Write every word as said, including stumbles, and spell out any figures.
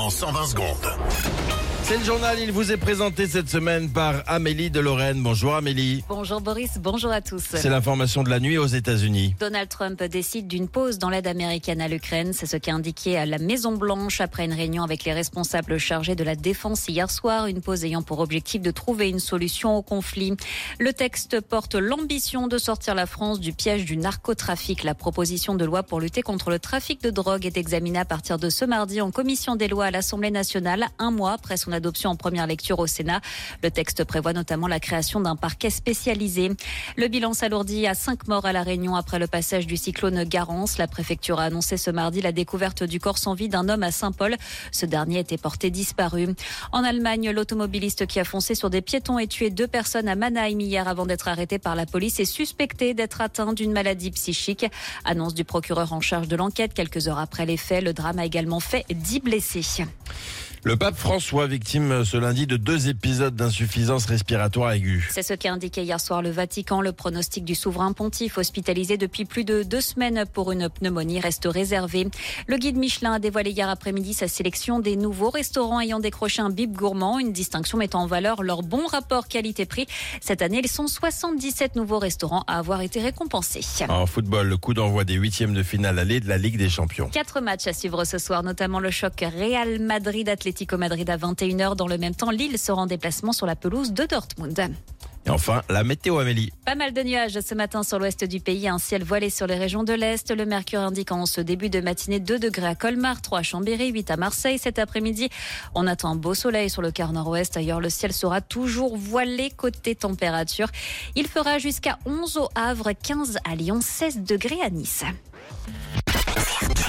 en cent vingt secondes. C'est le journal, il vous est présenté cette semaine par Amélie de Lorraine. Bonjour Amélie. Bonjour Boris, bonjour à tous. C'est l'information de la nuit aux États-Unis. Donald Trump décide d'une pause dans l'aide américaine à l'Ukraine. C'est ce qu'a indiqué la Maison-Blanche après une réunion avec les responsables chargés de la défense hier soir. Une pause ayant pour objectif de trouver une solution au conflit. Le texte porte l'ambition de sortir la France du piège du narcotrafic. La proposition de loi pour lutter contre le trafic de drogue est examinée à partir de ce mardi en commission des lois à l'Assemblée nationale, un mois après son adoption en première lecture au Sénat. Le texte prévoit notamment la création d'un parquet spécialisé. Le bilan s'alourdit à cinq morts à La Réunion après le passage du cyclone Garance. La préfecture a annoncé ce mardi la découverte du corps sans vie d'un homme à Saint-Paul. Ce dernier était porté disparu. En Allemagne, l'automobiliste qui a foncé sur des piétons et tué deux personnes à Mannheim hier avant d'être arrêté par la police est suspecté d'être atteint d'une maladie psychique. Annonce du procureur en charge de l'enquête. Quelques heures après les faits, le drame a également fait dix blessés. Le pape François, victime ce lundi de deux épisodes d'insuffisance respiratoire aiguë. C'est ce qu'a indiqué hier soir le Vatican. Le pronostic du souverain pontife, hospitalisé depuis plus de deux semaines pour une pneumonie, reste réservé. Le guide Michelin a dévoilé hier après-midi sa sélection des nouveaux restaurants ayant décroché un bip gourmand, une distinction mettant en valeur leur bon rapport qualité-prix. Cette année, ils sont soixante-dix-sept nouveaux restaurants à avoir été récompensés. En football, le coup d'envoi des huitièmes de finale aller de la Ligue des Champions. Quatre matchs à suivre ce soir, notamment le choc Real Madrid-Atlético Madrid à vingt et une heures. Dans le même temps, Lille sera en déplacement sur la pelouse de Dortmund. Et enfin, la météo Amélie. Pas mal de nuages ce matin sur l'ouest du pays, un ciel voilé sur les régions de l'Est. Le mercure indique en ce début de matinée deux degrés à Colmar, trois à Chambéry, huit à Marseille. Cet après-midi, on attend un beau soleil sur le quart nord-ouest. Ailleurs, le ciel sera toujours voilé côté température. Il fera jusqu'à onze au Havre, quinze à Lyon, seize degrés à Nice.